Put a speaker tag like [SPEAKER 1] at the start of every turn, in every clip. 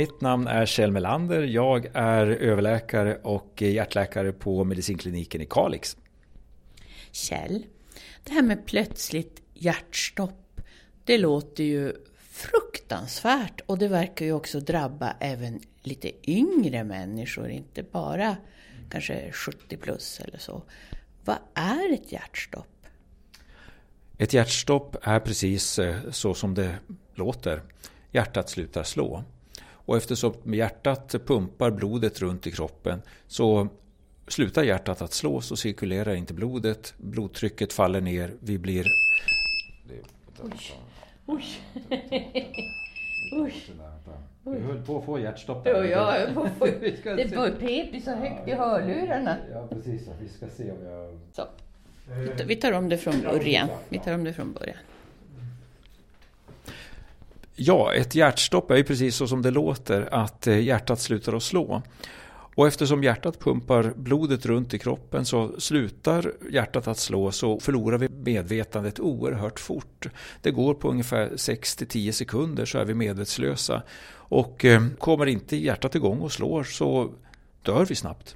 [SPEAKER 1] Mitt namn är Kjell Melander. Jag är överläkare och hjärtläkare på medicinkliniken i Kalix.
[SPEAKER 2] Kjell, det här med plötsligt hjärtstopp, det låter ju fruktansvärt och det verkar ju också drabba även lite yngre människor, inte bara kanske 70 plus eller så. Vad är ett hjärtstopp?
[SPEAKER 1] Ett hjärtstopp är precis så som det låter. Hjärtat slutar slå. Och eftersom hjärtat pumpar blodet runt i kroppen så slutar hjärtat att slå, så cirkulerar inte blodet. Blodtrycket faller ner. Vi blir...
[SPEAKER 2] Oj.
[SPEAKER 1] Vi höll på att få hjärtstopp.
[SPEAKER 2] Det var pep så högt i hörlurarna.
[SPEAKER 1] Ja, precis. Vi ska se om jag...
[SPEAKER 2] Så. Vi tar om det från början.
[SPEAKER 1] Ja, ett hjärtstopp är ju precis så som det låter, att hjärtat slutar att slå. Och eftersom hjärtat pumpar blodet runt i kroppen så slutar hjärtat att slå, så förlorar vi medvetandet oerhört fort. Det går på ungefär 6-10 sekunder så är vi medvetslösa. Och kommer inte hjärtat igång och slår så dör vi snabbt.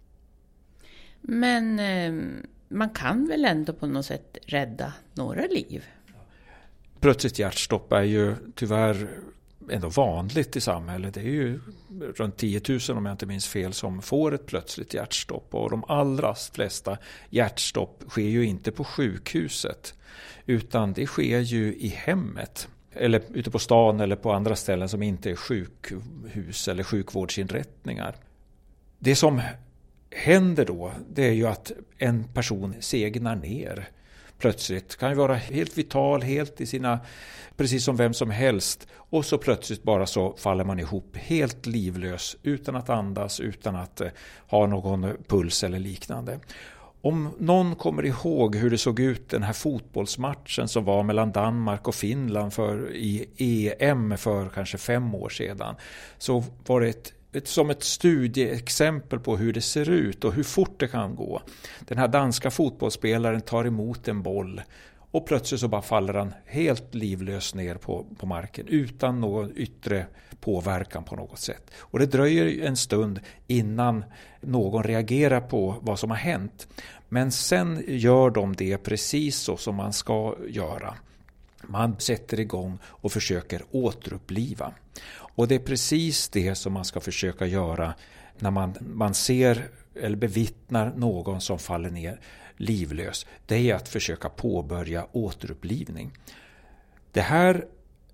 [SPEAKER 2] Men man kan väl ändå på något sätt rädda några liv?
[SPEAKER 1] Plötsligt hjärtstopp är ju tyvärr ändå vanligt i samhället. Det är ju runt 10 000 om jag inte minns fel som får ett plötsligt hjärtstopp. Och de allra flesta hjärtstopp sker ju inte på sjukhuset, utan det sker ju i hemmet. Eller ute på stan eller på andra ställen som inte är sjukhus eller sjukvårdsinrättningar. Det som händer då, det är ju att en person segnar ner. Plötsligt kan ju vara helt vital, helt i sina, precis som vem som helst. Och så plötsligt bara så faller man ihop helt livlös, utan att andas, utan att ha någon puls eller liknande. Om någon kommer ihåg hur det såg ut den här fotbollsmatchen som var mellan Danmark och Finland i EM för kanske 5 år sedan, så var det som ett studieexempel på hur det ser ut och hur fort det kan gå. Den här danska fotbollsspelaren tar emot en boll och plötsligt så bara faller han helt livlös ner på marken utan någon yttre påverkan på något sätt. Och det dröjer en stund innan någon reagerar på vad som har hänt. Men sen gör de det precis så som man ska göra. Man sätter igång och försöker återuppliva. Och det är precis det som man ska försöka göra när man ser eller bevittnar någon som faller ner livlös. Det är att försöka påbörja återupplivning. Det här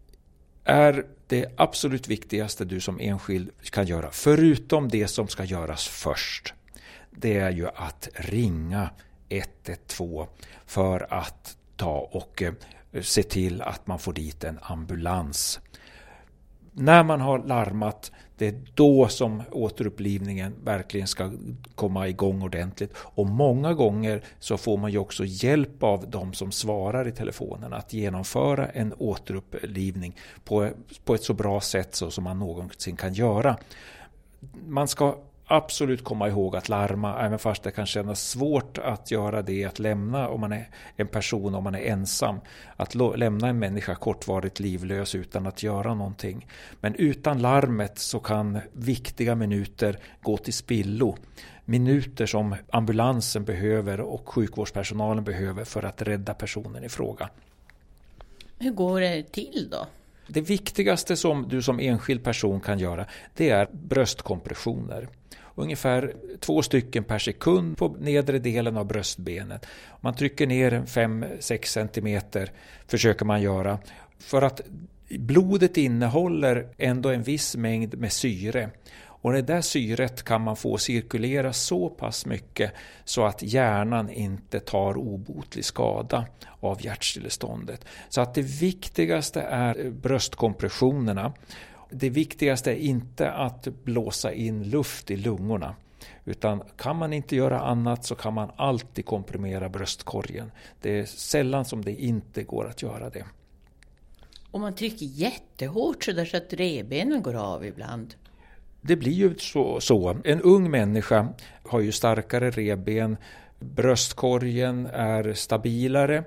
[SPEAKER 1] är det absolut viktigaste du som enskild kan göra. Förutom det som ska göras först. Det är ju att ringa 112 för att ta och se till att man får dit en ambulans. När man har larmat, det är då som återupplivningen verkligen ska komma igång ordentligt. Och många gånger så får man ju också hjälp av de som svarar i telefonen att genomföra en återupplivning på ett så bra sätt så som man någonsin kan göra. Man ska absolut komma ihåg att larma, även fast det kan kännas svårt att göra det, att lämna om man är en person, om man är ensam, att lämna en människa kortvarigt livlös utan att göra någonting. Men utan larmet så kan viktiga minuter gå till spillo. Minuter som ambulansen behöver och sjukvårdspersonalen behöver för att rädda personen i fråga.
[SPEAKER 2] Hur går det till då?
[SPEAKER 1] Det viktigaste som du som enskild person kan göra, det är bröstkompressioner. Ungefär 2 stycken per sekund på nedre delen av bröstbenet. Man trycker ner 5-6 centimeter försöker man göra. För att blodet innehåller ändå en viss mängd med syre. Och det där syret kan man få cirkulera så pass mycket så att hjärnan inte tar obotlig skada av hjärtstilleståndet. Så att det viktigaste är bröstkompressionerna. Det viktigaste är inte att blåsa in luft i lungorna. Utan kan man inte göra annat så kan man alltid komprimera bröstkorgen. Det är sällan som det inte går att göra det.
[SPEAKER 2] Och man trycker jättehårt så att revbenen går av ibland.
[SPEAKER 1] Det blir ju så. En ung människa har ju starkare revben. Bröstkorgen är stabilare.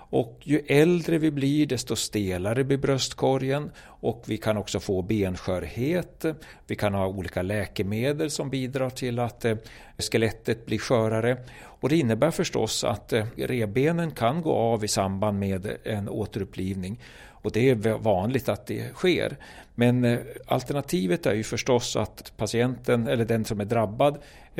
[SPEAKER 1] Och ju äldre vi blir desto stelare blir bröstkorgen och vi kan också få benskörhet. Vi kan ha olika läkemedel som bidrar till att skelettet blir skörare. Och det innebär förstås att revbenen kan gå av i samband med en återupplivning. Och det är vanligt att det sker. Men alternativet är ju förstås att patienten eller den som är drabbad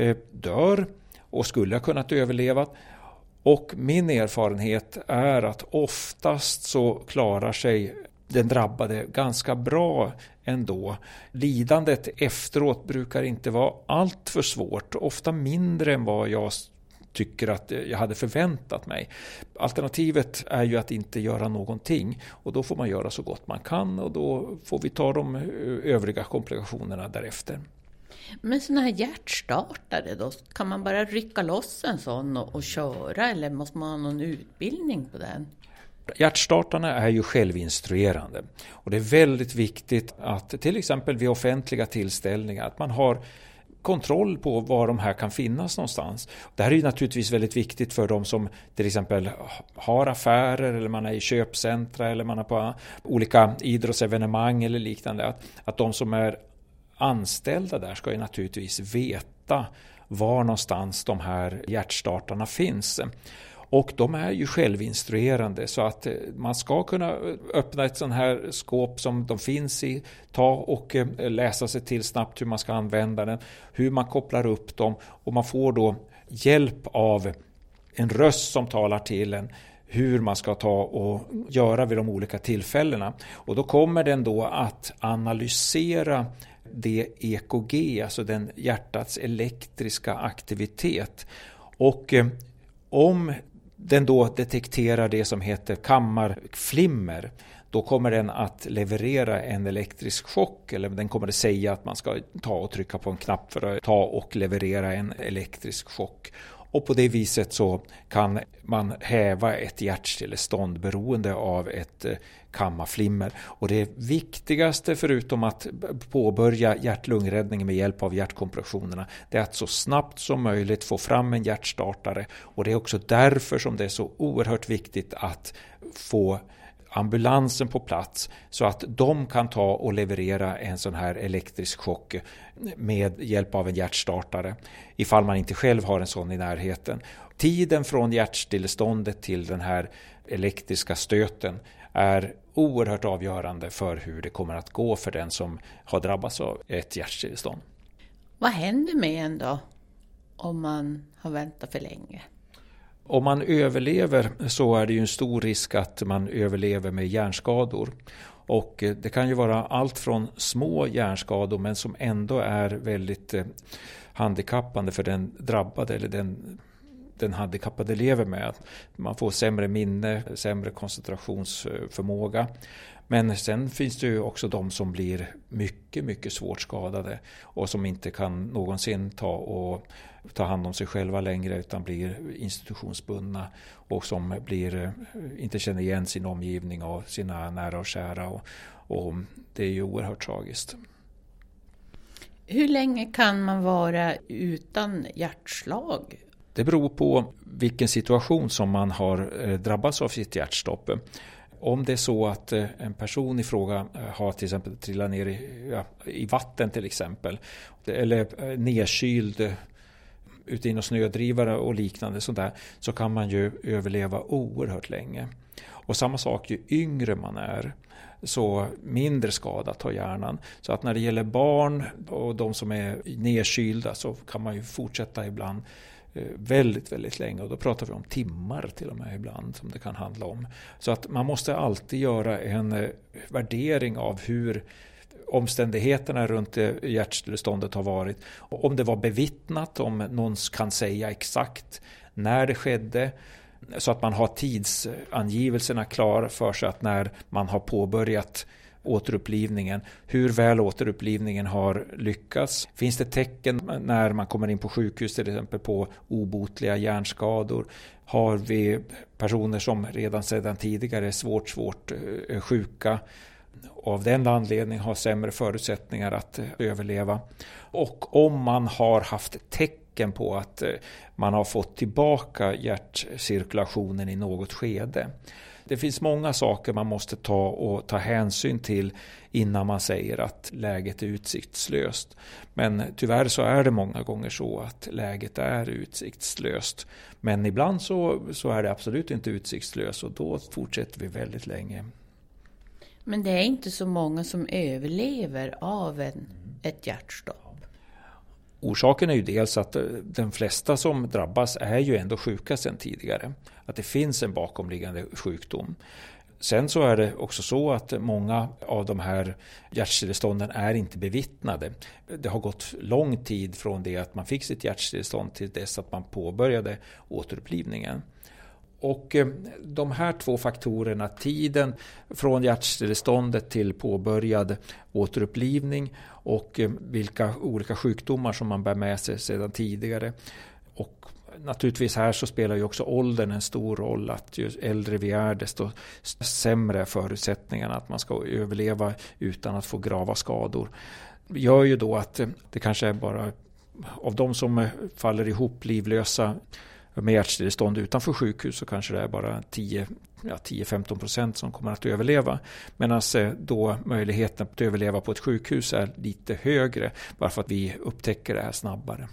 [SPEAKER 1] dör och skulle ha kunnat överleva. Och min erfarenhet är att oftast så klarar sig den drabbade ganska bra ändå. Lidandet efteråt brukar inte vara allt för svårt, ofta mindre än vad jag tycker att jag hade förväntat mig. Alternativet är ju att inte göra någonting och då får man göra så gott man kan och då får vi ta de övriga komplikationerna därefter.
[SPEAKER 2] Men sådana här hjärtstartare då, kan man bara rycka loss en sån och köra eller måste man ha någon utbildning på den?
[SPEAKER 1] Hjärtstartarna är ju självinstruerande och det är väldigt viktigt att till exempel vid offentliga tillställningar att man har kontroll på var de här kan finnas någonstans. Det här är ju naturligtvis väldigt viktigt för de som till exempel har affärer eller man är i köpcentra eller man är på olika idrottsevenemang eller liknande. Att de som är anställda där ska ju naturligtvis veta var någonstans de här hjärtstartarna finns. Och de är ju självinstruerande så att man ska kunna öppna ett sån här skåp som de finns i, ta och läsa sig till snabbt hur man ska använda den, hur man kopplar upp dem och man får då hjälp av en röst som talar till en hur man ska ta och göra vid de olika tillfällena. Och då kommer den då att analysera det EKG, alltså den hjärtats elektriska aktivitet. Och om den då detekterar det som heter kammarflimmer, då kommer den att leverera en elektrisk chock eller den kommer att säga att man ska ta och trycka på en knapp för att ta och leverera en elektrisk chock. Och på det viset så kan man häva ett hjärtstillestånd beroende av ett kammarflimmer. Och det viktigaste förutom att påbörja hjärt-lungräddningen med hjälp av hjärtkompressionerna det är att så snabbt som möjligt få fram en hjärtstartare. Och det är också därför som det är så oerhört viktigt att få ambulansen på plats så att de kan ta och leverera en sån här elektrisk chock med hjälp av en hjärtstartare ifall man inte själv har en sån i närheten. Tiden från hjärtstilleståndet till den här elektriska stöten är oerhört avgörande för hur det kommer att gå för den som har drabbats av ett hjärtstillestånd.
[SPEAKER 2] Vad händer med en då om man har väntat för länge?
[SPEAKER 1] Om man överlever så är det ju en stor risk att man överlever med hjärnskador. Och det kan ju vara allt från små hjärnskador men som ändå är väldigt handikappande för den drabbade eller den handikappade lever med. Man får sämre minne, sämre koncentrationsförmåga. Men sen finns det ju också de som blir mycket, mycket svårt skadade och som inte kan någonsin ta hand om sig själva längre utan blir institutionsbundna och som inte känner igen sin omgivning och sina nära och kära och det är ju oerhört tragiskt.
[SPEAKER 2] Hur länge kan man vara utan hjärtslag?
[SPEAKER 1] Det beror på vilken situation som man har drabbats av sitt hjärtstopp. Om det är så att en person i fråga har till exempel trillat ner i vatten till exempel eller nedkyld ute i någon snödrivare och liknande sådär, så kan man ju överleva oerhört länge. Och samma sak ju yngre man är så mindre skadat har hjärnan. Så att när det gäller barn och de som är nedkylda så kan man ju fortsätta ibland väldigt, väldigt länge och då pratar vi om timmar till och med ibland som det kan handla om. Så att man måste alltid göra en värdering av hur omständigheterna runt hjärtstilleståndet har varit. Och om det var bevittnat, om någon kan säga exakt när det skedde så att man har tidsangivelserna klara för sig att när man har påbörjat återupplivningen, hur väl återupplivningen har lyckats. Finns det tecken när man kommer in på sjukhus till exempel på obotliga hjärnskador? Har vi personer som redan sedan tidigare är svårt sjuka och av den anledningen har sämre förutsättningar att överleva? Och om man har haft tecken tecken på att man har fått tillbaka hjärtcirkulationen i något skede. Det finns många saker man måste ta hänsyn till innan man säger att läget är utsiktslöst. Men tyvärr så är det många gånger så att läget är utsiktslöst. Men ibland så är det absolut inte utsiktslöst och då fortsätter vi väldigt länge.
[SPEAKER 2] Men det är inte så många som överlever av ett hjärtstopp.
[SPEAKER 1] Orsaken är ju dels att de flesta som drabbas är ju ändå sjuka sedan tidigare. Att det finns en bakomliggande sjukdom. Sen så är det också så att många av de här hjärtstillestånden är inte bevittnade. Det har gått lång tid från det att man fick sitt hjärtstillestånd till dess att man påbörjade återupplivningen. Och de här två faktorerna, tiden från hjärtstilleståndet till påbörjad återupplivning och vilka olika sjukdomar som man bär med sig sedan tidigare. Och naturligtvis här så spelar ju också åldern en stor roll, att ju äldre vi är desto sämre förutsättningarna att man ska överleva utan att få grava skador. Det gör ju då att det kanske är bara av de som faller ihop livlösa med hjärtstillestånd utanför sjukhus så kanske det är bara 10-15% som kommer att överleva. Medan då möjligheten att överleva på ett sjukhus är lite högre bara för att vi upptäcker det här snabbare.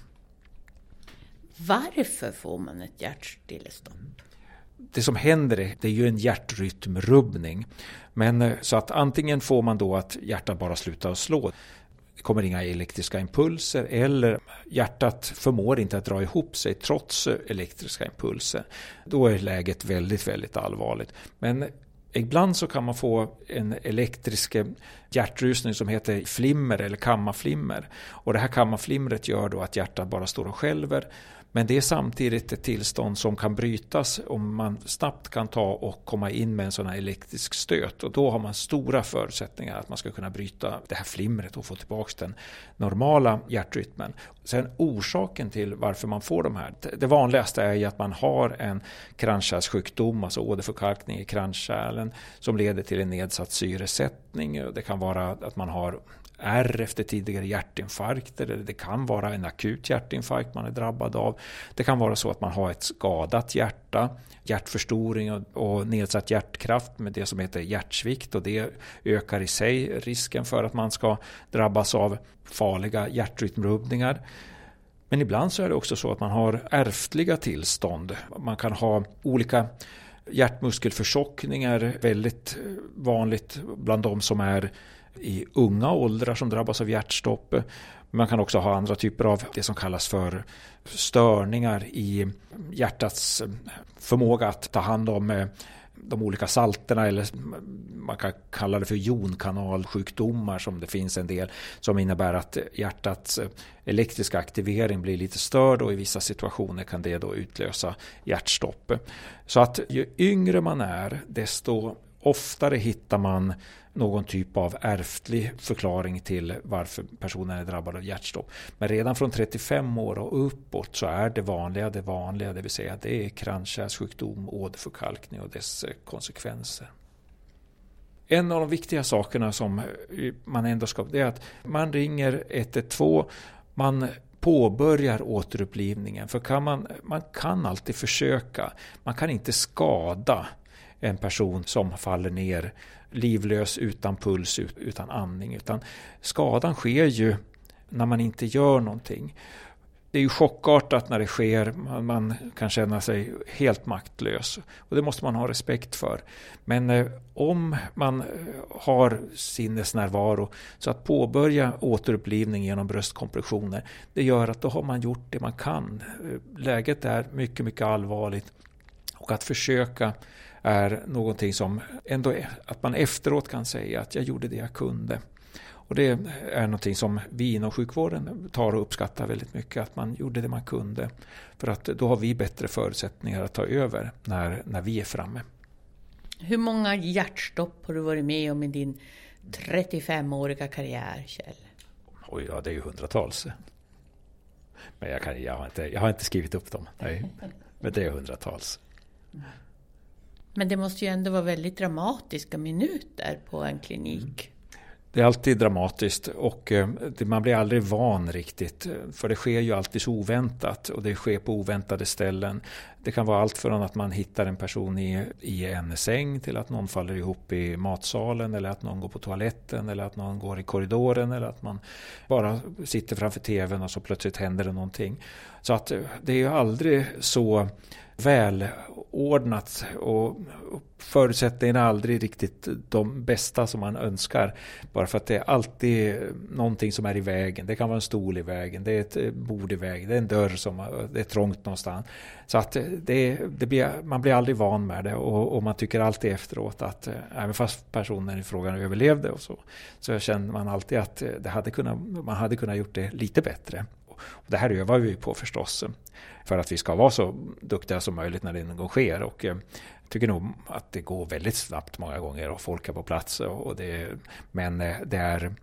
[SPEAKER 2] Varför får man ett hjärtstillestånd?
[SPEAKER 1] Det som händer det är ju en hjärtrytmrubbning. Men så att antingen får man då att hjärtat bara slutar att slå. Det kommer inga elektriska impulser eller hjärtat förmår inte att dra ihop sig trots elektriska impulser. Då är läget väldigt, väldigt allvarligt. Men ibland så kan man få en elektrisk hjärtrusning som heter flimmer eller kammaflimmer. Och det här kammaflimret gör då att hjärtat bara står och skälver. Men det är samtidigt ett tillstånd som kan brytas om man snabbt kan ta och komma in med en sån här elektrisk stöt. Och då har man stora förutsättningar att man ska kunna bryta det här flimret och få tillbaka den normala hjärtrytmen. Sen orsaken till varför man får de här. Det vanligaste är ju att man har en kranskärlssjukdom, alltså åderförkalkning i kranskärlen som leder till en nedsatt syresättning. Det kan vara att man har ärr efter tidigare hjärtinfarkter, eller det kan vara en akut hjärtinfarkt man är drabbad av. Det kan vara så att man har ett skadat hjärta, hjärtförstoring och nedsatt hjärtkraft med det som heter hjärtsvikt, och det ökar i sig risken för att man ska drabbas av farliga hjärtrytmrubbningar. Men ibland så är det också så att man har ärftliga tillstånd. Man kan ha olika hjärtmuskelförtjockningar, väldigt vanligt bland de som är i unga åldrar som drabbas av hjärtstopp. Man kan också ha andra typer av det som kallas för störningar i hjärtats förmåga att ta hand om de olika salterna, eller man kan kalla det för jonkanalsjukdomar som det finns en del, som innebär att hjärtats elektriska aktivering blir lite störd och i vissa situationer kan det då utlösa hjärtstopp. Så att ju yngre man är desto oftare hittar man någon typ av ärftlig förklaring till varför personen är drabbad av hjärtstopp. Men redan från 35 år och uppåt så är det vanliga, det vill säga det är kranskärlssjukdom, åderförkalkning och dess konsekvenser. En av de viktiga sakerna som man ändå ska, det är att man ringer 112, man påbörjar återupplivningen. För man kan alltid försöka, man kan inte skada en person som faller ner livlös, utan puls, utan andning. Utan skadan sker ju när man inte gör någonting. Det är ju chockartat när det sker. Man kan känna sig helt maktlös. Och det måste man ha respekt för. Men om man har sinnesnärvaro, så att påbörja återupplivning genom bröstkompressioner, det gör att då har man gjort det man kan. Läget är mycket, mycket allvarligt. Och att försöka är någonting som ändå är, att man efteråt kan säga att jag gjorde det jag kunde. Och det är någonting som vi inom sjukvården tar och uppskattar väldigt mycket, att man gjorde det man kunde. För att då har vi bättre förutsättningar att ta över när vi är framme.
[SPEAKER 2] Hur många hjärtstopp har du varit med om i din 35-åriga karriär, Kjell?
[SPEAKER 1] Oj, ja, det är ju hundratals. Men jag har inte skrivit upp dem. Nej. Men det är hundratals.
[SPEAKER 2] Men det måste ju ändå vara väldigt dramatiska minuter på en klinik.
[SPEAKER 1] Det är alltid dramatiskt och man blir aldrig van riktigt. För det sker ju alltid så oväntat och det sker på oväntade ställen. Det kan vara allt från att man hittar en person i en säng till att någon faller ihop i matsalen eller att någon går på toaletten eller att någon går i korridoren eller att man bara sitter framför tvn och så plötsligt händer det någonting. Så att det är ju aldrig så välordnat och förutsättningarna är aldrig riktigt de bästa som man önskar. Bara för att det är alltid någonting som är i vägen. Det kan vara en stol i vägen, det är ett bord i vägen, det är en dörr som det är trångt någonstans. Så att man blir aldrig van med det och man tycker alltid efteråt att även fast personen i frågan överlevde och så känner man alltid att man hade kunnat gjort det lite bättre. Och det här övar vi på förstås för att vi ska vara så duktiga som möjligt när det någon gång sker och jag tycker nog att det går väldigt snabbt många gånger och folk är på plats men det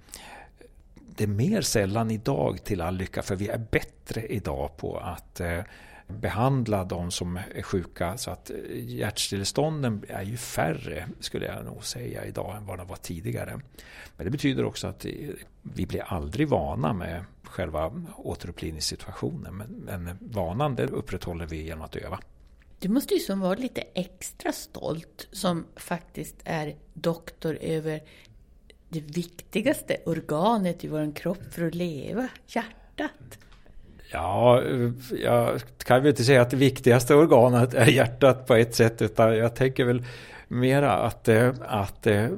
[SPEAKER 1] är mer sällan idag till all lycka för vi är bättre idag på att behandla de som är sjuka så att hjärtstillestånden är ju färre skulle jag nog säga idag än vad det var tidigare. Men det betyder också att vi blir aldrig vana med själva återupplivningssituationen men vanan det upprätthåller vi genom att öva.
[SPEAKER 2] Du måste ju som vara lite extra stolt som faktiskt är doktor över det viktigaste organet i vår kropp för att leva, hjärtat.
[SPEAKER 1] Ja, jag kan väl inte säga att det viktigaste organet är hjärtat på ett sätt utan jag tänker väl mera att det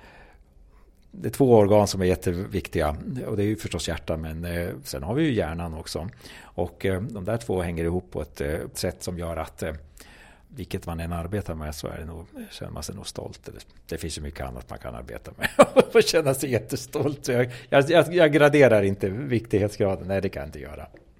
[SPEAKER 1] är 2 organ som är jätteviktiga och det är ju förstås hjärtan men sen har vi ju hjärnan också och de där 2 hänger ihop på ett sätt som gör att vilket man än arbetar med så känner man sig nog stolt. Det finns ju mycket annat man kan arbeta med och känna sig jättestolt. Så jag graderar inte viktighetsgraden, nej det kan jag inte göra.